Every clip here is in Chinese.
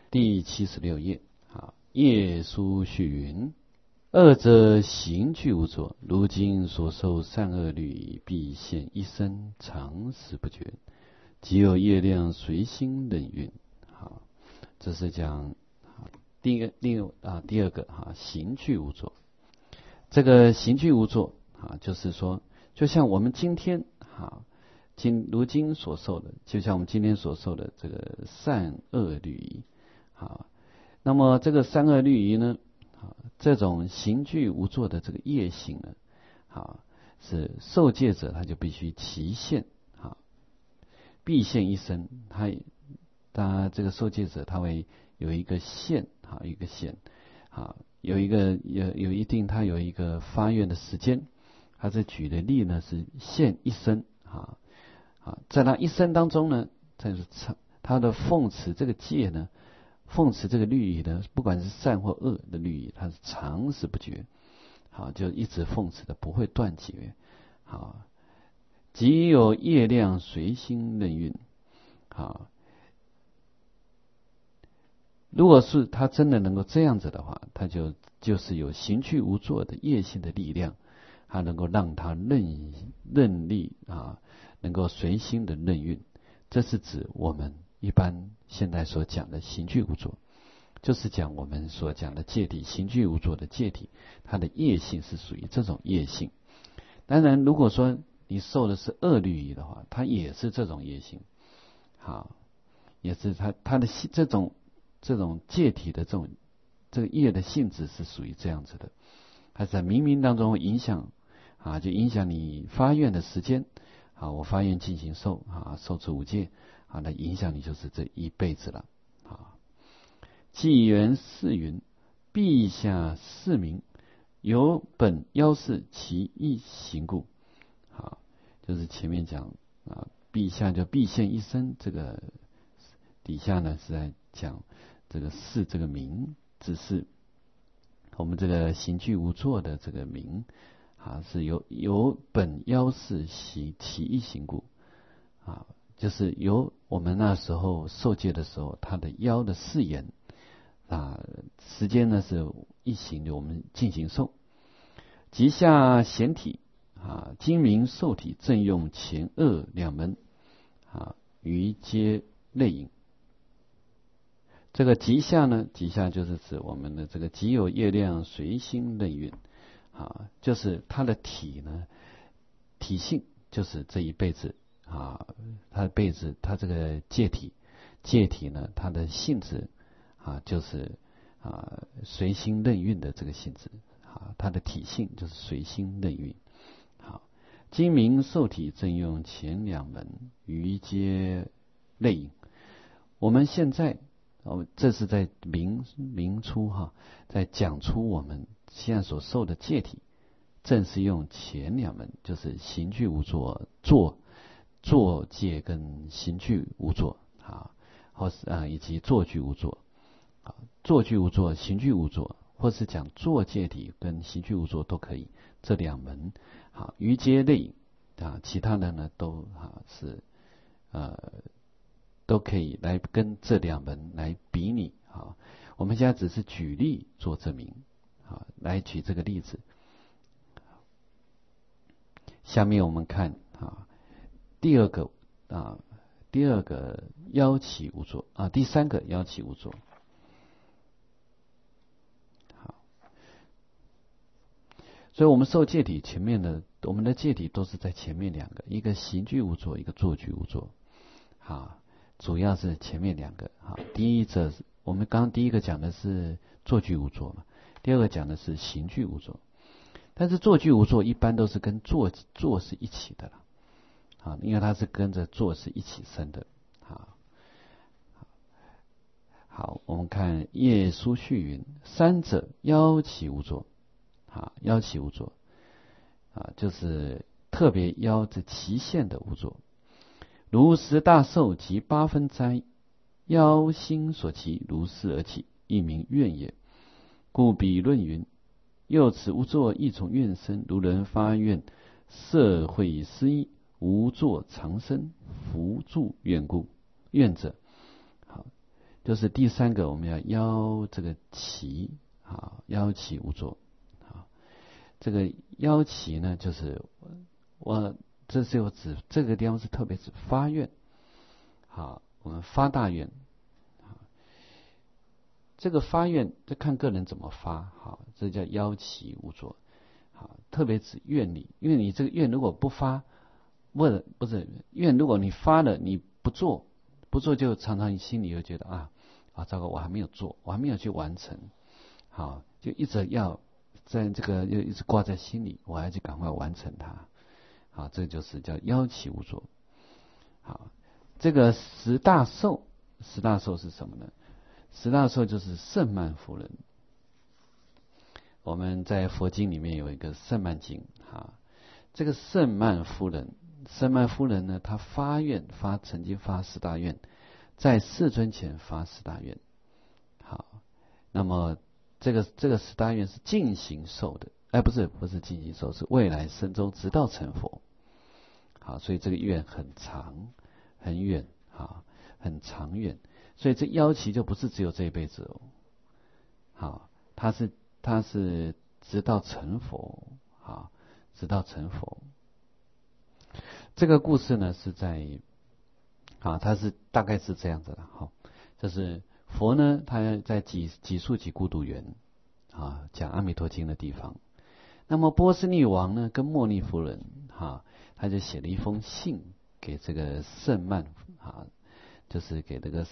第76页，业书序云：二者行具无作，如今所受善恶律，必现一生，常时不觉。即有业量随心任运。好，这是讲第二个行具无作。这个行具无作就是说，就像我们今天如今所受的，就像我们今天所受的这个善恶律仪。那么这个善恶律仪呢，这种行具无作的这个业性呢，是受戒者他就必须期限必现一生。他这个受戒者他会有一个限有一个限有一定他有一个发愿的时间。他这举的例呢是现一生在他一生当中呢，他的奉持这个戒呢，奉持这个律仪呢，不管是善或恶的律仪，他是常时不绝，就一直奉持的，不会断绝。即有业量随心任运。如果是他真的能够这样子的话，他就是有行具无作的业性的力量，他能够让他任力能够随心的任运。这是指我们一般现在所讲的行具无作，就是讲我们所讲的戒体，行具无作的戒体，它的业性是属于这种业性。当然如果说你受的是恶律仪的话，它也是这种业性，也是它的这种戒体的这个业的性质是属于这样子的。它在冥冥当中会影响就影响你发愿的时间。我发愿进行受持五戒那影响你就是这一辈子了。纪元释云：陛下释名，由本要事其一行故。就是前面讲陛下就必现一生，这个底下呢是在讲这个释这个名，只是我们这个行具无作的这个名是由本要事其一行故。就是由我们那时候受戒的时候，他的腰的誓言时间呢是一行的，我们进行受。即下显体精明受体，正用前恶两门于皆内引。这个即下呢，即下就是指我们的这个即有业量随心任运就是他的体呢，体性就是这一辈子他的辈子，他这个戒体呢，它的性质就是随心任运的这个性质它的体性就是随心任运。精明受体正用前两门于皆内引。我们现在这是在明出在讲出我们现在所受的戒体，正是用前两门，就是行具无作作戒跟行具无作或是以及作具无作作具无作、行具无作，或是讲作戒体跟行具无作都可以。这两门于皆内引其他的呢都是都可以来跟这两门来比拟我们现在只是举例做证明来举这个例子。下面我们看第二个腰起无作第三个腰起无作。所以我们受戒体前面的，我们的戒体都是在前面两个，一个行具无作，一个作具无作主要是前面两个第一者我们刚刚第一个讲的是作具无作嘛，第二个讲的是行具无作。但是作具无作一般都是跟作是一起的了因为它是跟着作是一起生的好，我们看业书序云：三者腰起无作腰起无作就是特别腰这期限的无作。如十大寿及八分斋，腰心所起，如是而起，亦名愿也。故彼论云：又此无作亦从愿生，如人发愿社会施衣，无作常生，福助愿故。愿者就是第三个，我们要腰这个齐啊，腰齐无作啊。这个腰齐呢，就是我这是有指这个地方是特别指发愿，好，我们发大愿。这个发愿，这看个人怎么发，好，这叫腰齐无作，好，特别指愿力，因为你这个愿如果不发，不是愿，如果你发了你不做，就常常心里又觉得糟糕，我还没有做，我还没有去完成，好，就一直要在这个又一直挂在心里，我还去赶快完成它，好，这就是叫腰齐无作，好，这个十大寿是什么呢？十大寿就是圣曼夫人。我们在佛经里面有一个圣曼经啊，这个圣曼夫人呢，她曾经发十大愿，在世尊前发十大愿。好，那么这个十大愿是进行受的，不是进行受，是未来生中直到成佛。好，所以这个愿很长很远啊，很长远。所以这腰齐就不是只有这一辈子哦，好，它是直到成佛，好，直到成佛。这个故事呢是在，它是大概是这样子的，好，就是佛呢他在几数几孤独园讲阿弥陀经的地方，那么波斯匿王呢跟莫逆夫人他就写了一封信给这个圣曼就是给那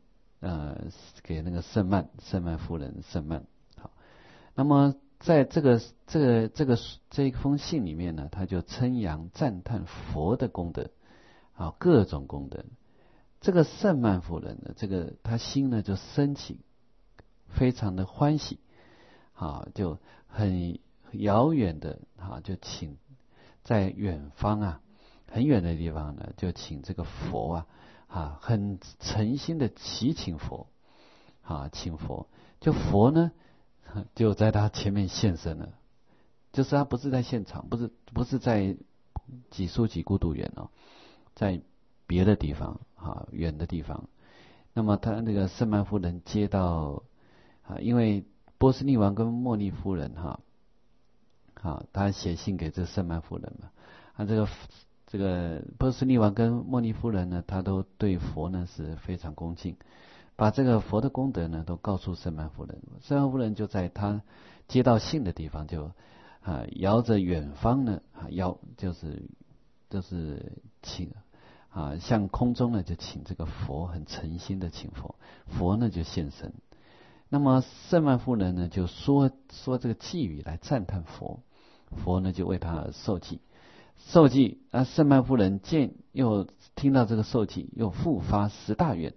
个圣曼夫人圣曼。好，那么在这一封信里面呢，他就称扬赞叹佛的功德，各种功德。这个圣曼夫人呢，这个他心呢就升起，非常的欢喜，就很遥远的就请在远方很远的地方呢，就请这个佛很诚心的祈请佛，请佛，就佛呢就在他前面现身了，就是他不是在现场，不是在几数几孤独园在别的地方远的地方。那么他那个圣曼夫人接到因为波斯匿王跟莫逆夫人他写信给这圣曼夫人嘛，这个波斯匿王跟莫逆夫人呢，他都对佛呢是非常恭敬，把这个佛的功德呢都告诉圣曼夫人。圣曼夫人就在他接到信的地方就遥着远方呢就是请向空中呢就请这个佛，很诚心的请佛，佛呢就现身。那么圣曼夫人呢就说这个偈语来赞叹佛，佛呢就为他而受记。圣曼夫人又听到这个受记，又复发十大愿，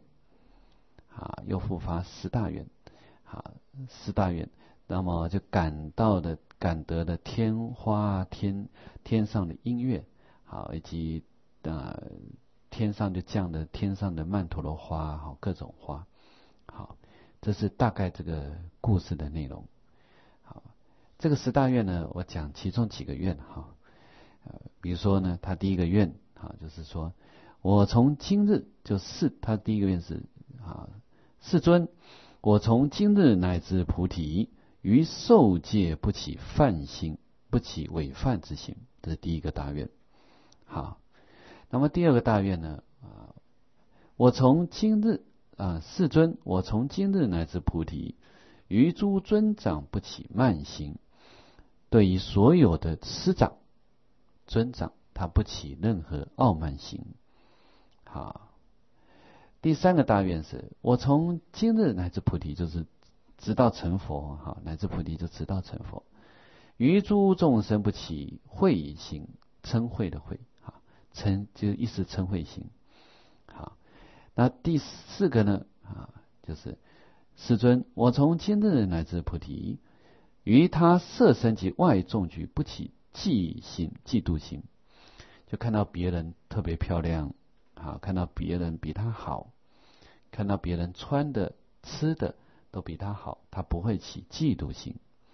十大愿，那么就感得的天花天上的音乐，以及天上就降的天上的曼陀罗花，各种花。好，这是大概这个故事的内容。好，这个十大愿呢，我讲其中几个愿比如说呢，他第一个愿就是说，我从今日他第一个愿是世尊，我从今日乃至菩提，于受戒不起犯心，不起违犯之心，这是第一个大愿。好，那么第二个大愿呢我从今日世尊，我从今日乃至菩提，于诸尊长不起慢心，对于所有的师长尊长，他不起任何傲慢心。好，第三个大愿是，我从今日乃至菩提，就是直到成佛，乃至菩提就直到成佛，于诸众生不起慧心，嗔恚的恚，嗔就是一时嗔恚心。好，那第四个呢就是世尊，我从今日乃至菩提，于他色身及外众居不起嫉妒心，就看到别人特别漂亮，看到别人比他好，看到别人穿的吃的都比他好，他不会起嫉妒心。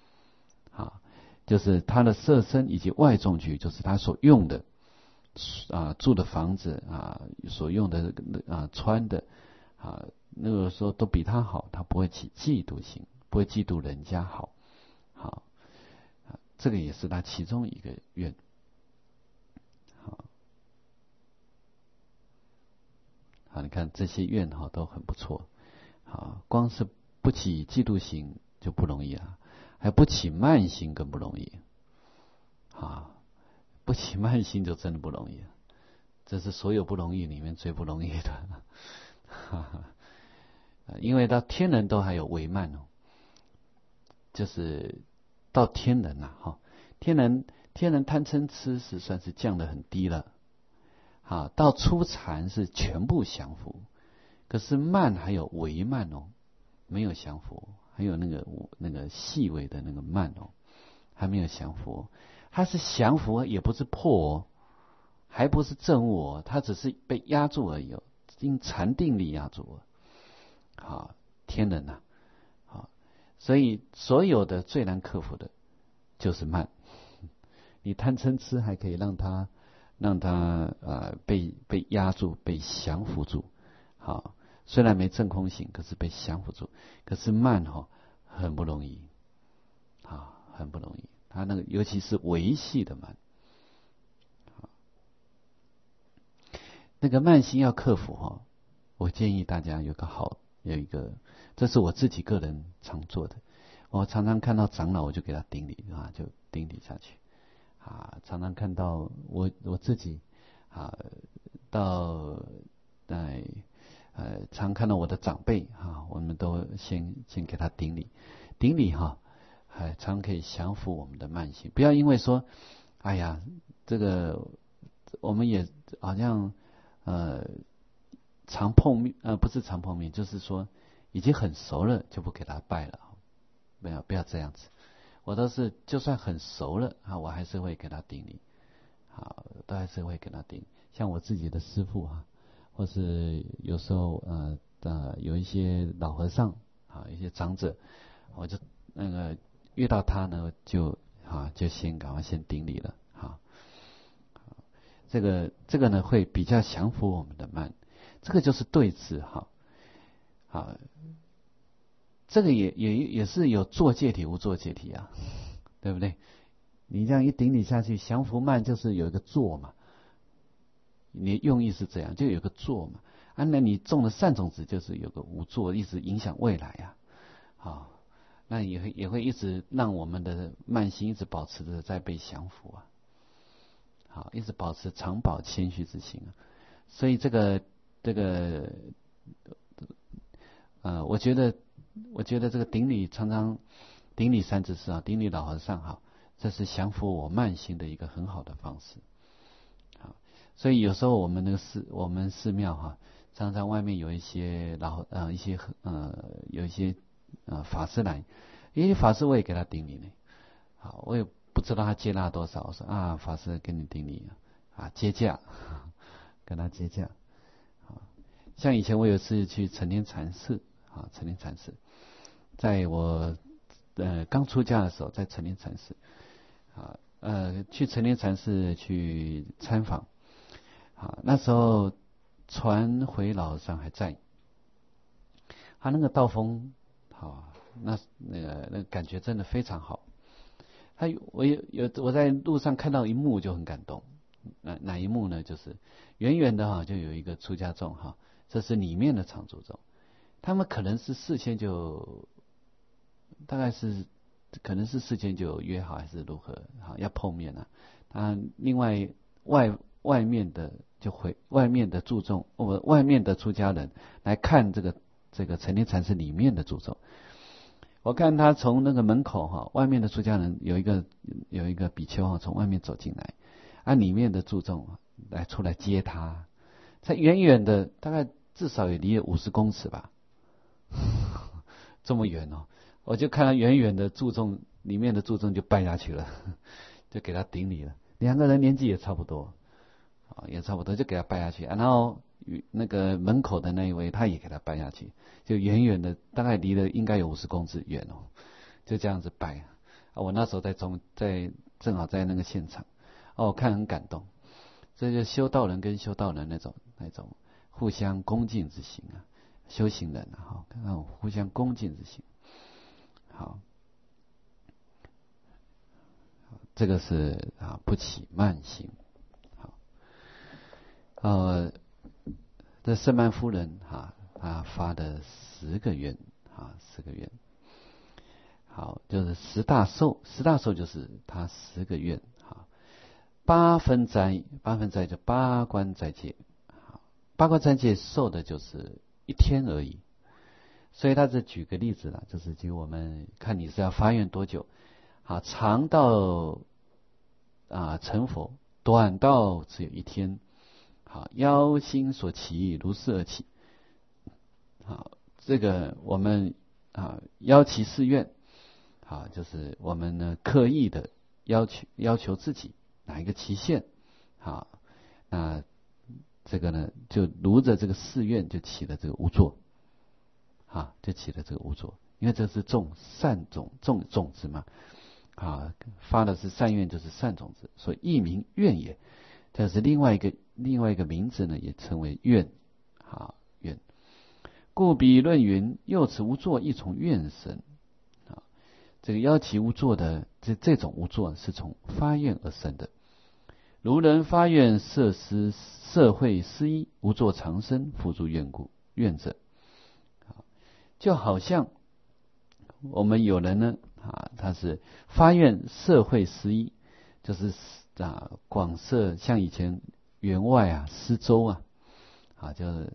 就是他的色身以及外众居，就是他所用的住的房子所用的穿的那个时候都比他好，他不会起嫉妒心，不会嫉妒人家好，好，这个也是他其中一个愿。好，你看这些愿都很不错。好，光是不起嫉妒心就不容易啊，还不起慢心更不容易。啊，不起慢心就真的不容易，这是所有不容易里面最不容易的。因为到天人都还有微慢哦，就是到天人呐，天人贪嗔痴是算是降得很低了。啊，到初禅是全部降伏，可是慢还有微慢哦，没有降伏，还有那个细微的那个慢哦，还没有降伏。它是降伏，也不是破哦，还不是正悟哦，它只是被压住而已哦，因禅定力压住了。好，天人呐，好，所以所有的最难克服的就是慢。你贪嗔痴还可以让它被压住，被降服住。好，虽然没证空性，可是被降服住。可是慢很不容易，很不容易。它那个尤其是维系的慢，那个慢心要克服我建议大家有一个，这是我自己个人常做的。我常常看到长老，我就给他顶礼就顶礼下去。常常看到我自己到常看到我的长辈我们都先给他顶礼，顶礼常可以降服我们的慢性。不要因为说，哎呀，这个我们也好像常碰面，不是常碰面，就是说已经很熟了，就不给他拜了。不要这样子。我都是就算很熟了我还是会给他顶礼，都还是会给他顶。像我自己的师父或是有时候有一些老和尚一些长者，我就遇到他呢，就赶快先顶礼了。这个呢会比较降服我们的慢，这个就是对治这个也是有做戒体无做戒体对不对？你这样一顶礼下去，降服慢就是有一个做嘛，你用意是这样，就有个做嘛。那你种了善种子，就是有个无做，一直影响未来那也会一直让我们的慢心一直保持着在被降服一直保持常保谦虚之心所以这个我觉得这个顶礼常常顶礼三知识顶礼老和尚这是降服我慢心的一个很好的方式。所以有时候我们寺庙常常外面有一些有一些法师来，因为法师我也给他顶礼呢。我也不知道他接纳多少，我说法师给你顶礼接驾，跟他接驾。像以前我有一次去成天禅寺成天禅寺，在我刚出家的时候，在成天禅寺去成天禅寺去参访那时候传回老和尚还在，他那个道风那个感觉真的非常好。我在路上看到一幕就很感动，哪一幕呢？就是远远的就有一个出家众这是里面的常住众，他们可能是事先就事前就约好还是如何要碰面另外外面的外面的住众，外面的出家人来看这个成天禅寺里面的住众。我看他从那个门口外面的出家人有一个比丘从外面走进来，里面的住众出来接他，在远远的大概至少也离了50公尺吧，这么远我就看他远远的住众，里面的住众就拜下去了，就给他顶礼了。两个人年纪也差不多就给他拜下去然后那个门口的那一位他也给他拜下去，就远远的大概离了应该有50公尺远就这样子拜我那时候正好在那个现场我看很感动。这就修道人跟修道人那种互相恭敬之心修行人那种互相恭敬之心。好，这个是不起慢心。好，这圣曼夫人她发的10个愿10个愿。好，就是10大寿，10大寿就是她10个愿。8分斋就8关斋戒，8关斋戒受的就是1天而已。所以他这举个例子了，就是就我们看你是要发愿多久，长到成佛，短到只有1天。腰心所起，如是而起。这个我们腰其誓愿，就是我们呢刻意的要求自己哪一个期限，那这个呢就如着这个誓愿就起了这个无作，就起了这个无作，因为这是种善种子嘛，发的是善愿，就是善种子，所以亦名愿也。这是另外一个名字呢，也称为愿，愿。故彼论云：又此无作，亦从愿生。这个腰其无作的这种无作是从发愿而生的。如人发愿社会施衣，无作常生，辅助愿故，愿者。就好像我们有人呢，他是发愿社会施衣，就是广设，像以前员外施粥就是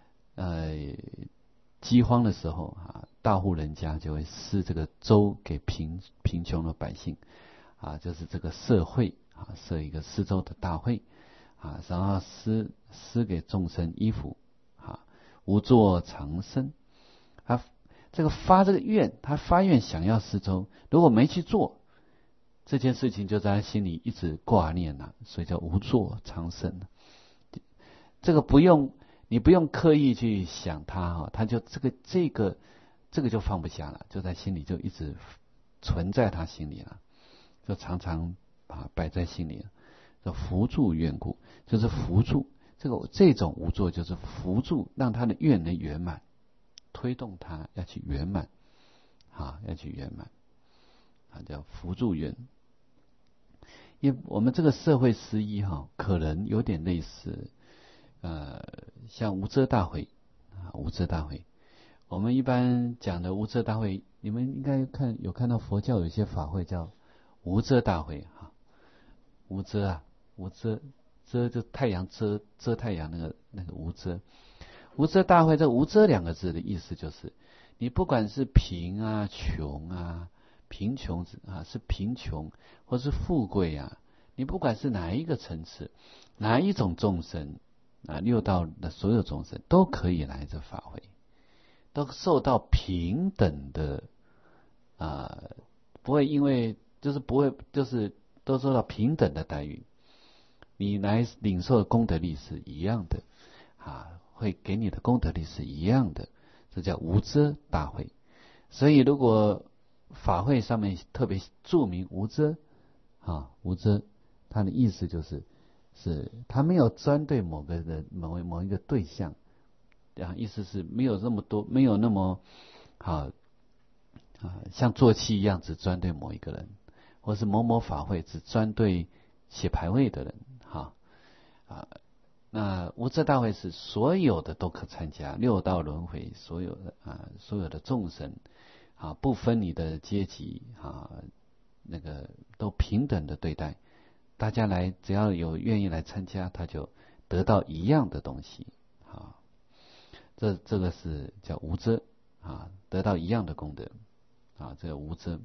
饥荒的时候大户人家就会施这个粥给贫穷的百姓就是这个社会设一个施粥的大会然后施给众生衣服无作常生。这个发这个愿，他发愿想要施粥，如果没去做这件事情，就在他心里一直挂念所以叫无作常生。这个你不用刻意去想它他就这个就放不下了，就在心里就一直存在他心里了，就常常摆在心里了。叫扶助愿故，就是扶助这种无作，就是扶助让他的愿能圆满，推动他要去圆满要去圆满叫扶助愿。因为我们这个社会施衣可能有点类似像无遮大会无遮大会，我们一般讲的无遮大会，你们应该有看到佛教有些法会叫无遮大会无遮无遮就太阳遮太阳那个无遮。无遮大会，这无遮2个字的意思就是，你不管是贫穷贫穷是贫穷或是富贵你不管是哪一个层次，哪一种众生六道的所有众生都可以来这法会，都受到平等的不会因为就是不会就是都受到平等的待遇，你来领受的功德力是一样的会给你的功德力是一样的，这叫无遮大会。所以如果法会上面特别注明无遮无遮，它的意思就是他没有针对某个人某一个对象意思是没有那么多，没有那么像坐骑一样只针对某一个人，或是某某法会只针对写牌位的人那无遮大会是所有的都可参加，六道轮回所有的众生不分你的阶级那个都平等的对待，大家来只要有愿意来参加，他就得到一样的东西这个是叫无遮得到一样的功德这个无遮。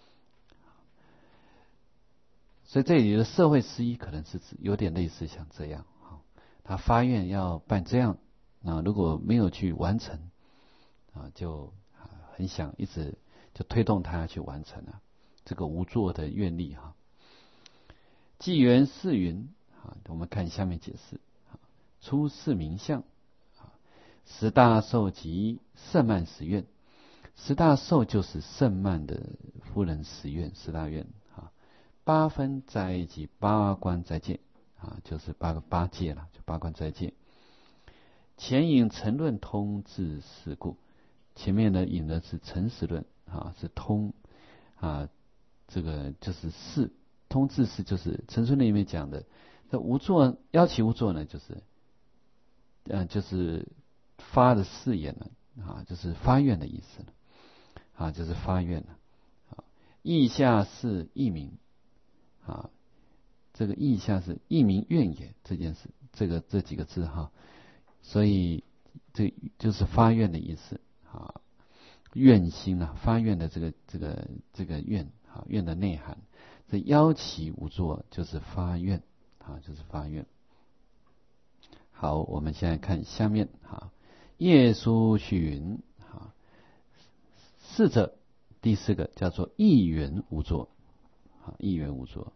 所以这里的社会施衣可能是有点类似像这样他发愿要办这样如果没有去完成就很想一直就推动他去完成这个无作的愿力纪元是云我们看下面解释出世名相10大寿及圣曼10愿。10大寿就是圣曼的夫人10愿10大愿8分斋及8关斋戒就是八戒了，就8关斋戒。 前引成论通自是故，前面呢引的是诚实论啊，是通啊，这个就是是通自是，就是诚实论里面讲的。这无作妖其无作呢，就是发的誓言了啊，就是发愿的意思了啊，就是发愿了啊。意下是义名啊，这个意下是义名愿也这件事，这几个字哈，所以这就是发愿的意思啊，愿心啊，发愿的这个愿啊，愿的内涵。这妖其无作就是发愿啊，就是发愿。好，我们现在看下面哈，业书寻哈，四者第四个叫做一元无作啊，一元无作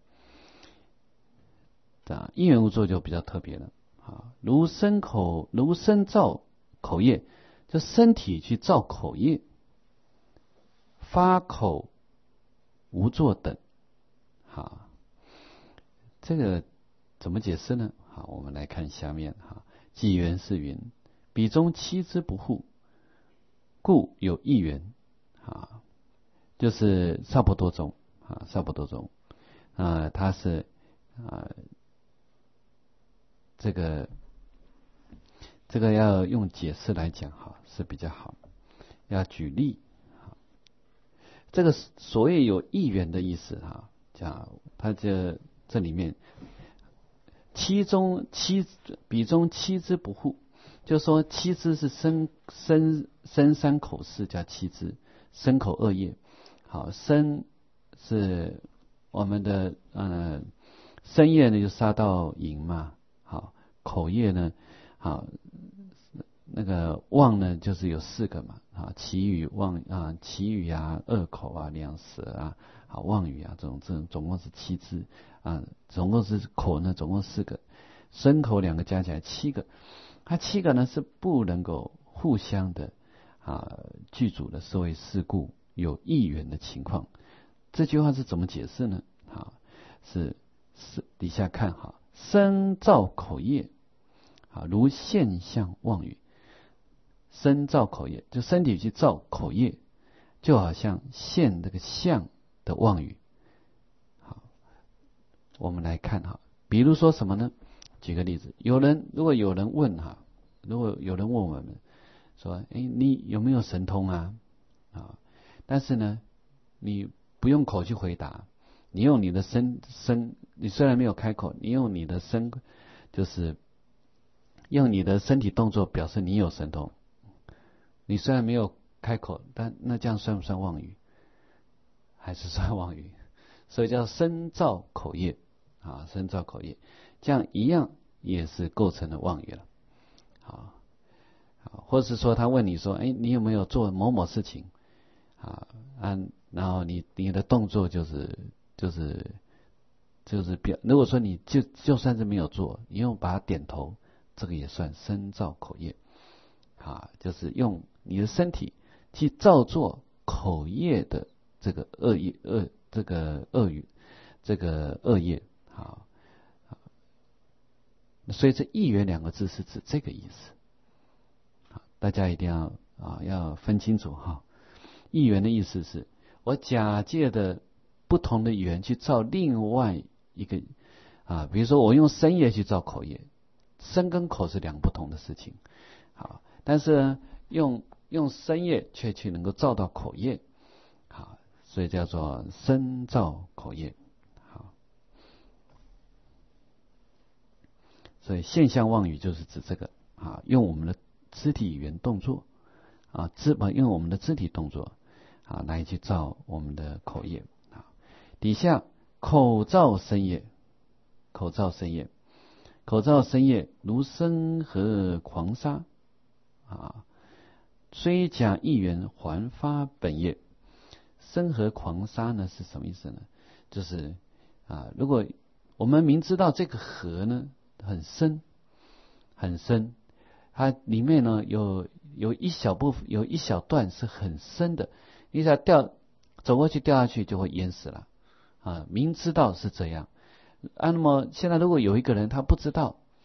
啊，一元无作就比较特别了啊，如身造口业，就身体去造口业，发口无作等，好，这个怎么解释呢？好，我们来看下面哈。纪元是云：彼中七之不护，故有一元啊，就是萨婆多宗啊，萨婆多宗啊，它是啊，这个要用解释来讲哈是比较好，要举例。这个所谓有一元的意思哈，讲它这里面。彼中七之不护，就说七之是身三口四叫七之，身口二业。好，身是我们的身业呢就杀到淫嘛，好，口业呢，好，那个妄呢就是有四个嘛，啊，绮语妄啊，绮语啊，恶口啊，两舌啊，好，妄语啊，这种总共是七支啊，总共是口呢，总共四个，身口两个加起来七个，它七个呢是不能够互相的具足的，所谓事故有异缘的情况。这句话是怎么解释呢？是底下看哈，身造口业如现象妄语。身造口业，就身体去造口业，就好像现这个相的妄语。好，我们来看哈，比如说什么呢？举个例子，如果有人问我们说，你有没有神通啊？但是呢，你不用口去回答，你用你的身，你虽然没有开口，你用你的身，就是用你的身体动作表示你有神通。你虽然没有开口，但那这样算不算妄语？还是算妄语？所以叫身造口业身造口业，这样一样也是构成了妄语了。或是说他问你说，你有没有做某某事情然后你的动作就是表，如果说你就算是没有做，你用把它点头，这个也算身造口业就是用你的身体去造作口业的这个恶业这个恶语，这个恶业所以这一元两个字是指这个意思大家一定要分清楚一元的意思是我假借的不同的语言去造另外一个比如说我用身业去造口业，身跟口是两个不同的事情但是呢用身业却去能够造到口业所以叫做身造口业所以现象妄语就是指这个用我们的肢体语言动作用我们的肢体动作来去造我们的口业底下口造身业，口造身业如生和狂沙虽假一元还发本业。生和狂沙呢是什么意思呢？就是如果我们明知道这个河呢很深很深，它里面呢有一小部分有一小段是很深的，你只要走过去掉下去就会淹死了明知道是这样那么现在如果有一个人他不知道，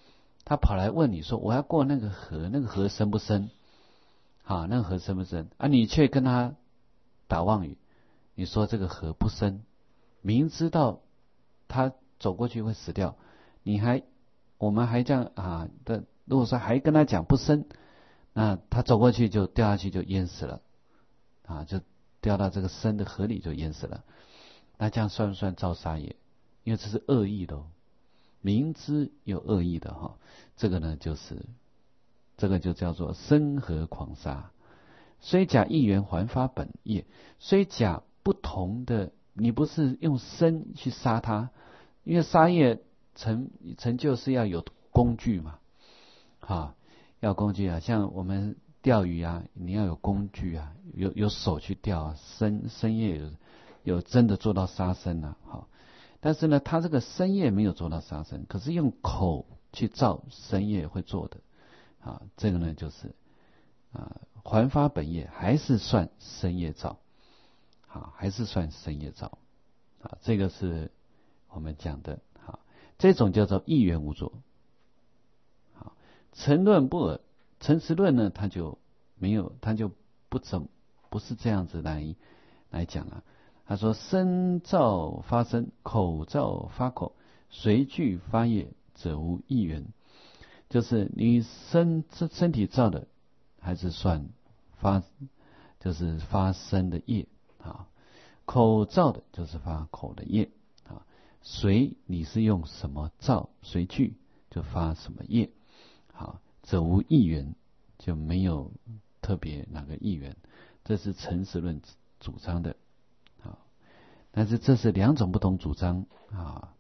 他跑来问你说我要过那个河，那个河深不深？啊，那个河深不深？啊，你却跟他打妄语，你说这个河不深，明知道他走过去会死掉，我们还这样啊的，如果说还跟他讲不深，那他走过去就掉下去就淹死了，啊，就掉到这个深的河里就淹死了。那这样算不算造杀业？因为这是恶意的哦，明知有恶意的哈，这个呢这个就叫做生河狂杀。虽假意缘还发本业，虽假不同的，你不是用身去杀他，因为杀业成就是要有工具嘛，啊，要工具啊，像我们钓鱼啊，你要有工具啊，有手去钓啊，身业有真的做到杀生啊，好，但是呢，他这个身业没有做到杀生，可是用口去造身业会做的，啊，这个呢就是还发本业，还是算身业造，好，还是算身业造，啊，这个是我们讲的，好，这种叫做意缘无作。好，成论不尔，诚实论呢，它就没有，它就不是这样子来讲啊。他说：身造发身，口造发口，随具发业，则无意缘。就是你身体造的，还是算就是发身的业啊；口造的，就是发口的业啊。随你是用什么造，随具就发什么业。好，则无意缘，就没有特别哪个意缘。这是诚实论主张的。好，但是这是两种不同主张啊。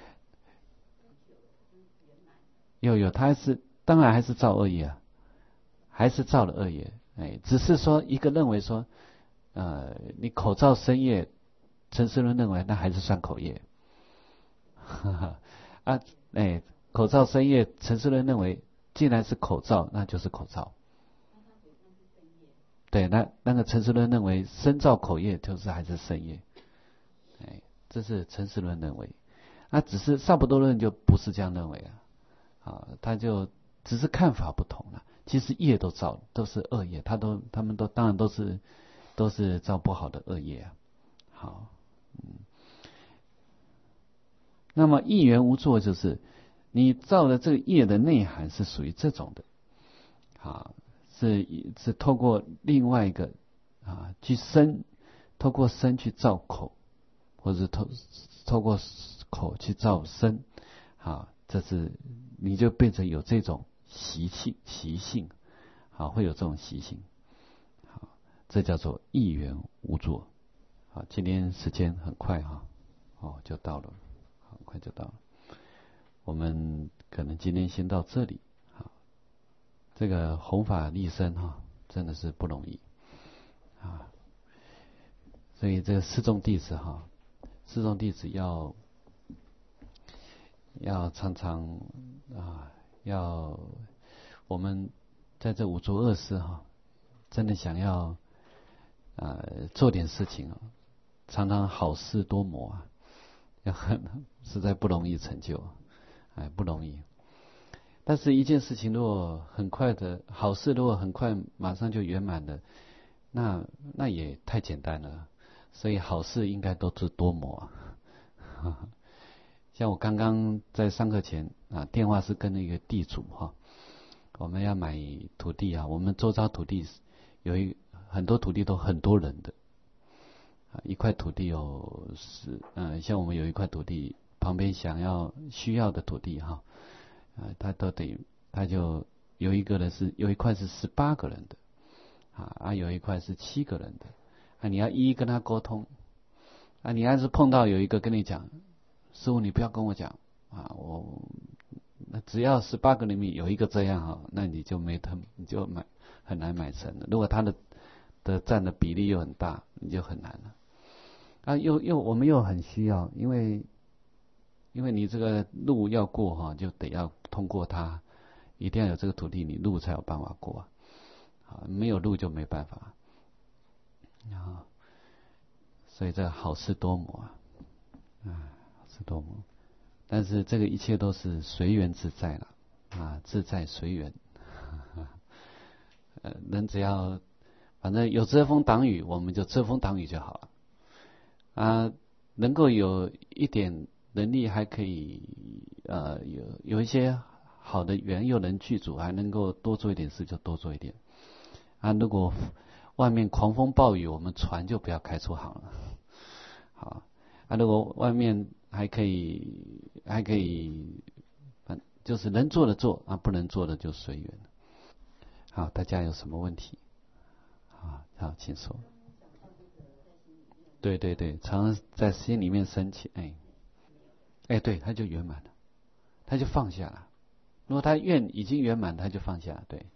他当然还是造恶业啊，还是造了恶业。哎，只是说一个认为说，你口造身业，诚实论认为那还是算口业。啊，哎，口造身业，诚实论认为既然是口造，那就是口造。对，那个诚实论认为身造口业就是还是身业。哎，这是诚实论认为。那只是萨婆多论就不是这样认为啊。啊，他就只是看法不同了。其实业都造，都是恶业，他们都当然都是造不好的恶业啊。好，那么意缘无作，就是你造的这个业的内涵是属于这种的，啊，是透过另外一个去透过身去造口，或者透过口去造身，啊，这是你就变成有这种习性，好，会有这种习性，好，这叫做意缘无作。好，今天时间很快哈，就到了，很快就到了。我们可能今天先到这里，好，这个弘法利生哈，真的是不容易啊，所以这个四众弟子哈，四众弟子要常常我们在这五浊恶世哈，真的想要做点事情啊，常常好事多磨啊，实在不容易成就，不容易。但是一件事情如果很快的好事，如果很快马上就圆满了，那也太简单了。所以好事应该都是多磨啊。像我刚刚在上课前电话是跟那个地主哈，我们要买土地啊，我们周遭土地很多土地都很多人的一块土地像我们有一块土地旁边需要的土地哈，他就有一块是18个人的有一块是7个人的你要一一跟他沟通你要是碰到有一个跟你讲，师父你不要跟我讲只要18个里面有一个这样那你就很难买成了。如果他的占的比例又很大，你就很难了我们又很需要，因为你这个路要过就得要通过它，一定要有这个土地，你路才有办法过没有路就没办法所以这个好事多磨好事多磨，但是这个一切都是随缘自在了自在随缘。人只要反正有遮风挡雨，我们就遮风挡雨就好了。能够有一点能力，还可以有一些好的缘又能具足，还能够多做一点事就多做一点。如果外面狂风暴雨，我们船就不要开出航了。好，如果外面还可以，就是能做的做，不能做的就随缘。好，大家有什么问题？好，请说。对对对，常常在心里面升起，对，他就圆满了，他就放下了。如果他愿已经圆满，他就放下，对。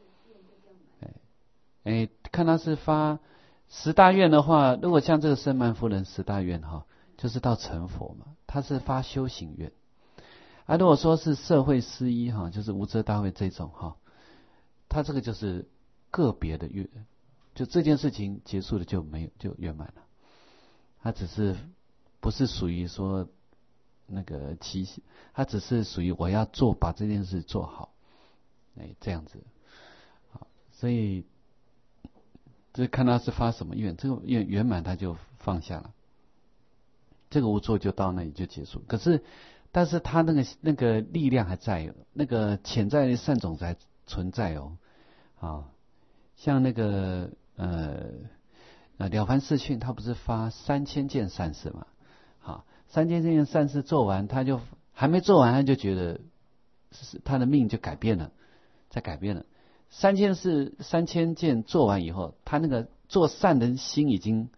看他是发十大愿的话，如果像这个圣曼夫人十大愿就是到成佛嘛，他是发修行愿。如果说是社会施依就是无遮大会这种他这个就是个别的愿，就这件事情结束了就没有就圆满了。他只是不是属于说那个他只是属于我要把这件事做好，这样子。所以这看他是发什么愿，这个愿圆满他就放下了，这个无作就到那里就结束。但是他那个力量还在，那个潜在的善种子还存在像那个了凡四训，他不是发3000件善事嘛？3000件善事做完，他就还没做完，他就觉得他的命就改变了，再改变了。3000件做完以后，他那个做善的心已经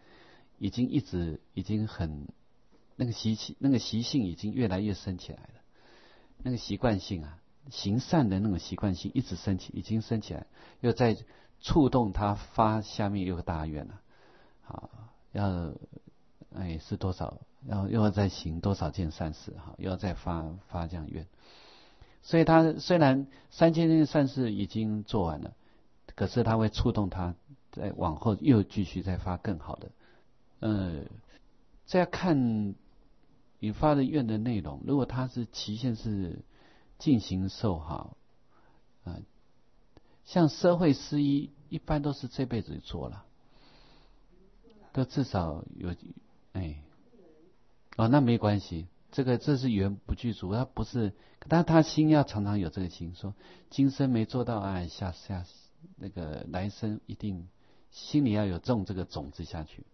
很那个习性已经越来越升起来了，那个习惯性行善的那种习惯性一直升起，已经升起来，又在触动他发下面有个大愿了。是多少？又要再行多少件善事又要再发这样愿。所以他虽然3000件善事已经做完了，可是他会触动他再往后又继续再发更好的。这要看你发的愿的内容。如果他是期限是进行受像社会施依一般都是这辈子做了，都至少有那没关系，这是缘不具足，他不是，但他心要常常有这个心，说今生没做到，下那个来生一定心里要有种这个种子下去，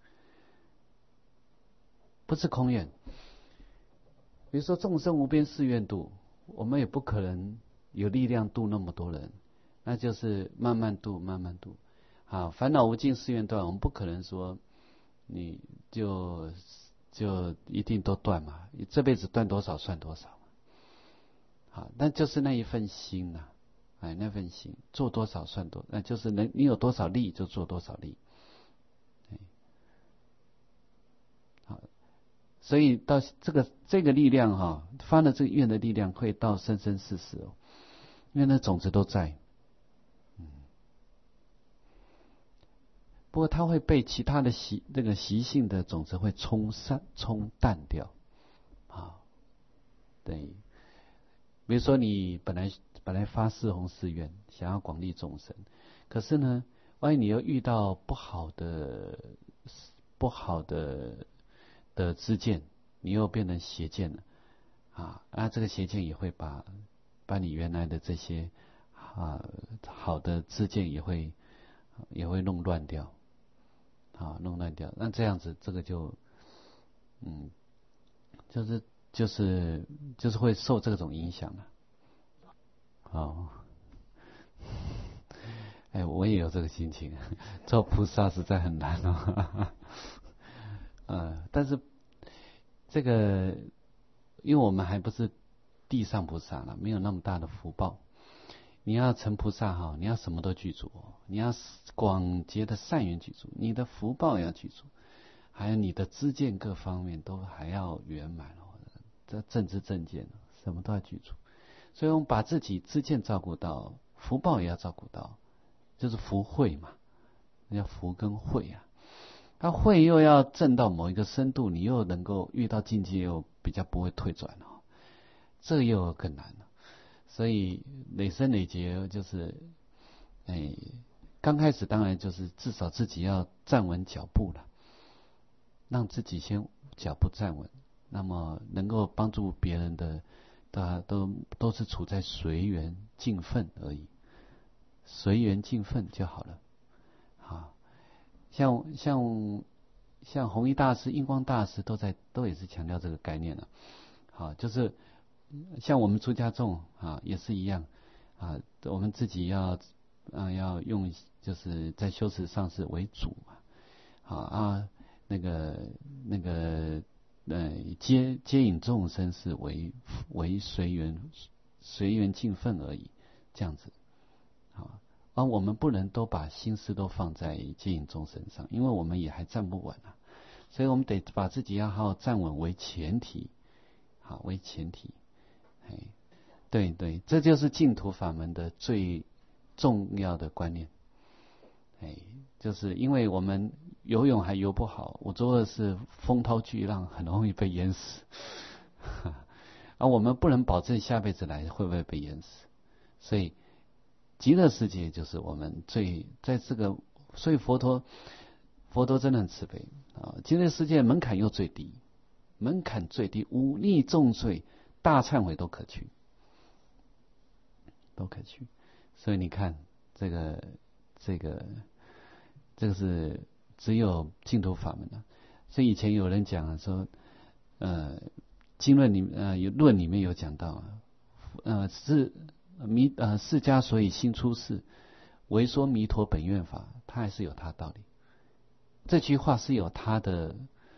不是空愿。比如说众生无边誓愿度，我们也不可能有力量度那么多人，那就是慢慢度，慢慢度。烦恼无尽誓愿断，我们不可能说你就一定都断嘛，你这辈子断多少算多少。那就是那一份心那份心做多少算多，那就是你有多少力就做多少力。所以到这个力量发了这个愿的力量会到生生世世因为那种子都在。不过它会被其他的这个习性的种子会冲淡掉对。比如说你本来发四弘誓愿，想要广利众生，可是呢，万一你又遇到不好的知见，你又变成邪见了这个邪见也会把你原来的这些好的知见也会弄乱掉弄乱掉。那这样子这个就就是会受这种影响了。我也有这个心情，做菩萨实在很难但是这个因为我们还不是地上菩萨了，没有那么大的福报。你要成菩萨你要什么都具足你要广结的善缘具足，你的福报要具足，还有你的知见各方面都还要圆满这正知正见什么都要具足。所以我们把自己知见照顾到，福报也要照顾到，就是福慧嘛，那叫福跟慧它慧又要证到某一个深度，你又能够遇到境界又比较不会退转这个又更难了。 所以累生累劫就是，刚开始当然就是至少自己要站稳脚步了，让自己先脚步站稳，那么能够帮助别人的，都是处在随缘尽分而已，随缘尽分就好了。啊，像弘一大师、印光大师都也是强调这个概念了。好，就是像我们出家众啊，也是一样啊，我们自己要用就是在修持上是为主嘛。好啊，那个接引众生是为随缘尽分而已，这样子。好，而我们不能都把心思都放在接引众生上，因为我们也还站不稳啊，所以我们得把自己要好好站稳为前提，好为前提。对对，这就是净土法门的最重要的观念。就是因为我们游泳还游不好，我做的是风涛巨浪，很容易被淹死。而我们不能保证下辈子来会不会被淹死，所以极乐世界就是我们在这个，所以佛陀真的很慈悲啊！极乐世界门槛又最低，忤逆重罪、大忏悔都可去，所以你看这个是只有净土法门了。所以以前有人讲说，经论里面有讲到释迦所以心出世，为说弥陀本愿法，它还是有它道理。这句话是有它的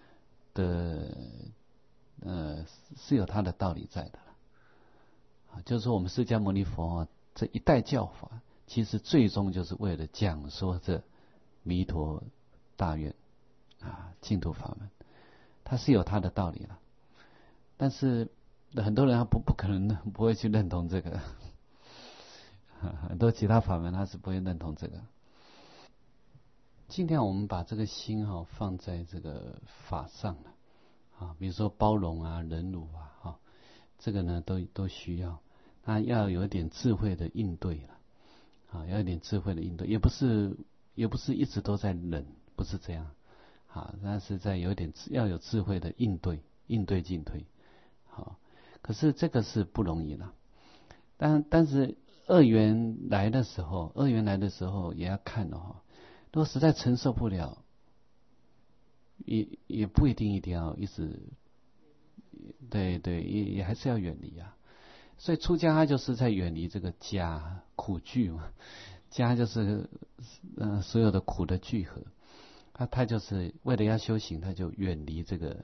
是有它的道理在的。就是说我们释迦牟尼佛这一代教法，其实最终就是为了讲说这弥陀大愿净土法门，它是有它的道理了。但是很多人他不可能不会去认同这个，很多其他法门他是不会认同这个。尽量我们把这个心放在这个法上了比如说包容忍辱这个呢都需要。那要有一点智慧的应对了要有点智慧的应对，也不是一直都在忍，不是这样但是要有智慧的应对进退。可是这个是不容易了。但是恶缘来的时候也要看如果实在承受不了，也不一定要一直，对，也还是要远离所以出家他就是在远离这个家苦聚嘛，家就是所有的苦的聚合，他就是为了要修行，他就远离这个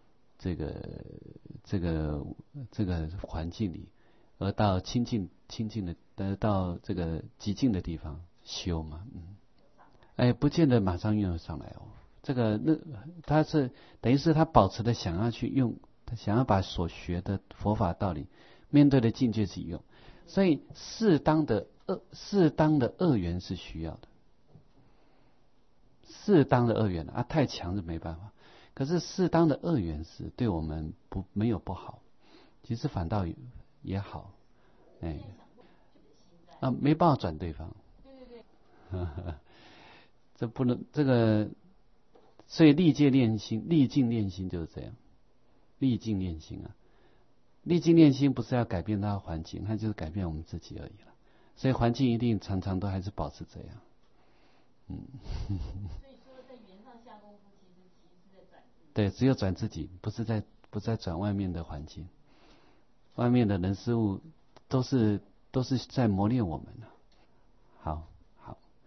环境里，而到清净的到这个极静的地方修嘛。不见得马上运用上来这个他是等于是他保持的想要去用，想要把所学的佛法道理面对的境界去用，所以适当的恶缘是需要的，适当的恶缘太强是没办法。可是适当的恶缘是对我们没有不好，其实反倒也好，没办法转对方，这不能所以历尽练心就是这样，历尽练心历尽练心不是要改变它的环境，它就是改变我们自己而已了。所以环境一定常常都还是保持这样。所以说在缘上下功夫，其实是在转自己。对，只有转自己，不再转外面的环境，外面的人事物都是在磨练我们好。